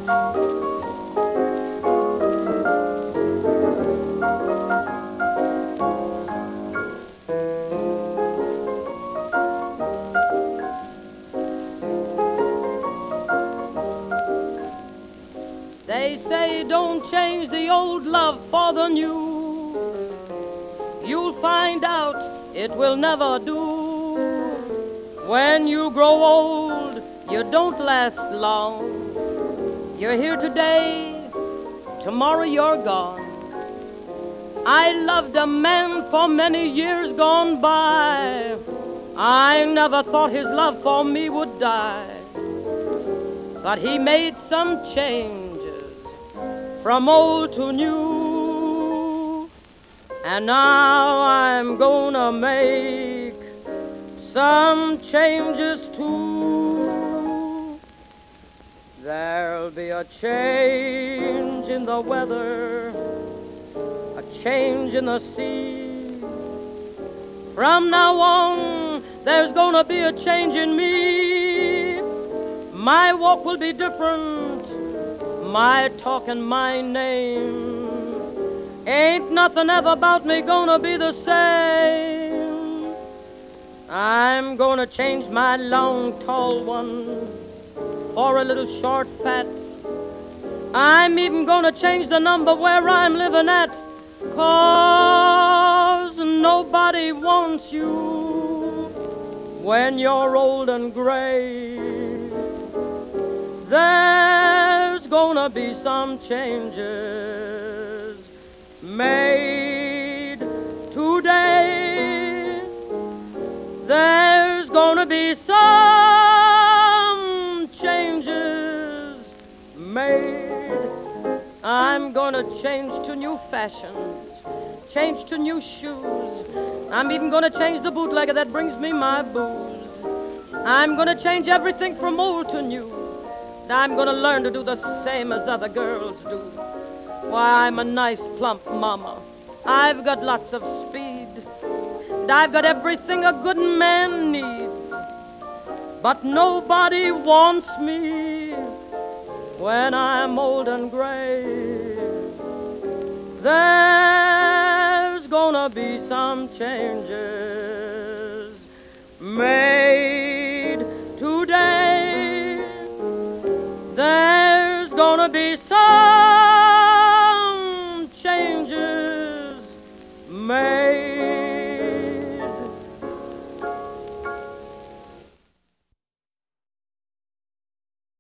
They say don't change the old love for the new. You'll find out it will never do. When you grow old, you don't last long. You're here today, tomorrow you're gone. I loved a man for many years gone by. I never thought his love for me would die. But he made some changes from old to new. And now I'm gonna make some changes too. There'll be a change in the weather, a change in the sea. From now on, there's gonna be a change in me. My walk will be different, my talk and my name. Ain't nothing ever about me gonna be the same. I'm gonna change my long, tall one for a little short, fat. I'm even gonna change the number where I'm living at, 'cause nobody wants you when you're old and gray. There's gonna be some changes made today. There's gonna be some changes made. I'm gonna change to new fashions, change to new shoes. I'm even gonna change the bootlegger that brings me my booze. I'm gonna change everything from old to new. I'm gonna learn to do the same as other girls do. Why, I'm a nice, plump mama. I've got lots of speed. And I've got everything a good man needs. But nobody wants me when I'm old and gray. There's gonna be some changes made today. There's gonna be some